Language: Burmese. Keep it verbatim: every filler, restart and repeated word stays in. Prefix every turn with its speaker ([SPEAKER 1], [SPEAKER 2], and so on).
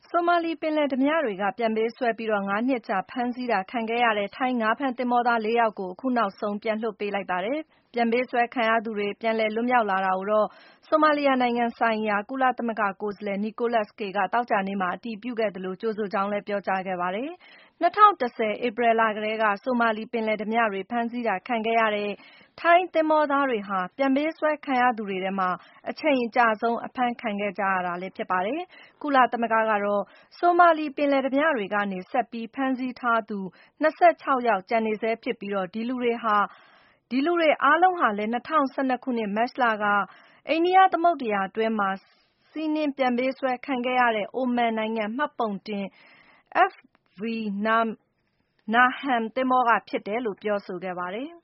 [SPEAKER 1] ဆိုမာလီပင်လယ်ဓားပြတွေကပြန်ပေးဆွဲပြီးငါးနှစ်ကြာဖမ်းဆီးတာခံခဲ့ရတဲ့ထိုင်းငါးဖမ်းသင်္ဘောသားလေးယောက်ကိုအခုနောက်ဆုံးပြန်လွှတ်ပေးလိုက်ပါတယ်။ပြန်ပေးဆွဲခံရသူတွေပြန်လည်လွတ်မြောက်လာတာကိုတော့ဆိုမာလီယာနိုင်ငံဆိုင်ရာကုလသမဂ္ဂကိုယ်စားလှယ် Nicholas K ကသောကြာနေ့မှာအတည်ပြုခဲ့သလိုကြိုဆိုကြောင်းလည်းပြောကြားခဲ့ပါတယ်။၂၀၁၀ ဧပြီလကတည်းကဆိုမာလီပင်လယ်ဓားပြတွေဖမ်းဆီးတာခံခဲ့ရတဲ့ထိုင်းသင်္ဘောသားတွေဟာပြန်ပေးဆွဲခံရသူတွေထဲမှာအချိန်အကြာဆုံးအဖမ်းခံခဲ့ကြရတာလည်းဖြစ်ပါတယ်။ကုလသမဂ္ဂကတော့ဆိုမာလီပင်လယ်ဓားပြတွေကနေဆက်ပြီးဖမ်းဆီးထားသူ၂၆ယောက်ကျန်နေဆဲဖြစ်ပြီးဒီလူတွေအားလုံးဟာလည်း၂၀၁၂ခုနှစ်မတ်လကအိန္ဒိယသမုဒ္ဒရာအတွင်းမှာစီးနင်းပြန်ပေးဆွဲခံခဲ့ရတဲ့အိုမန်နိုင်ငံမှတ်ပုံတင် F V Naham သင်္ဘောကဖြစ်တယ်လို့ပြောဆိုခဲ့ပါတယ်။